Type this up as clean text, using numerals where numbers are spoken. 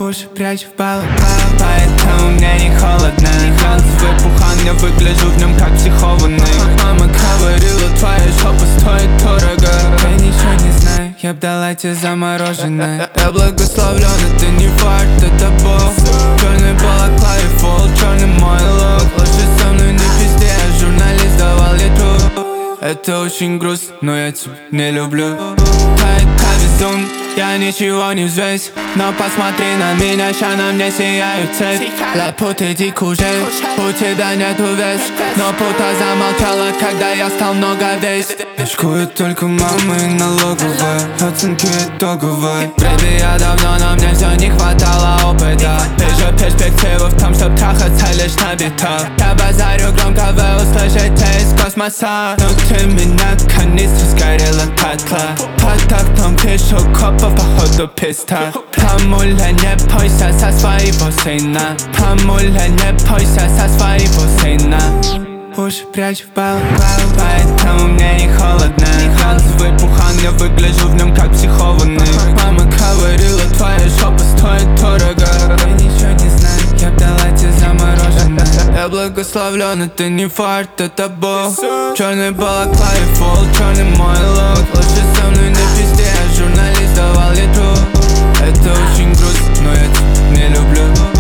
Уши прячу в балаклаву, поэтому мне не холодно. Глянцевый пухан, я выгляжу в нем как психованный. Мама говорила, твоя жопа стоит дорого. Я ничего не знаю, я б дала тебе замороженное. Я благословлен, это не фарт, это Бог. Черный балаклаве фол, черный мой лук. Ложись со мной, не пизди, я журналист, давал литру. Это очень грустно, но я тебя не люблю. Везун, я ничего не взвесь, но посмотри на меня, ща на мне сияют цепь. Лапут, иди кужей, у тебя нету вес, но пута замолчала, когда я стал много весь. Очкуют только мама и налоговая, оценки итоговые. Брэби, я давно, но мне все не хватало опыта. Вижу перспективу в том, чтоб трахаться лишь на битах. Я базарю громко, вы услышите из космоса. Но ты меня канистра сгорела татла. Под окном пишу копов, походу писта. Мамуля, не бойся со своего сына. Мамуля, не бойся со своего сына. Уши прячу в балаклаву, поэтому мне не холодно. Глянцевый пухан, я выгляжу в нем как психованный. Мама говорила, твоя жопа стоит дорого. Я ничего не знаю, я б дала тебе замороженное. Я благословлен, это не фарт, это Бог. Черный балаклаве фол, черный мой лук. Ложись со мной, не пизди, я журналист, давал литру. Это очень грустно, но я тебя не люблю.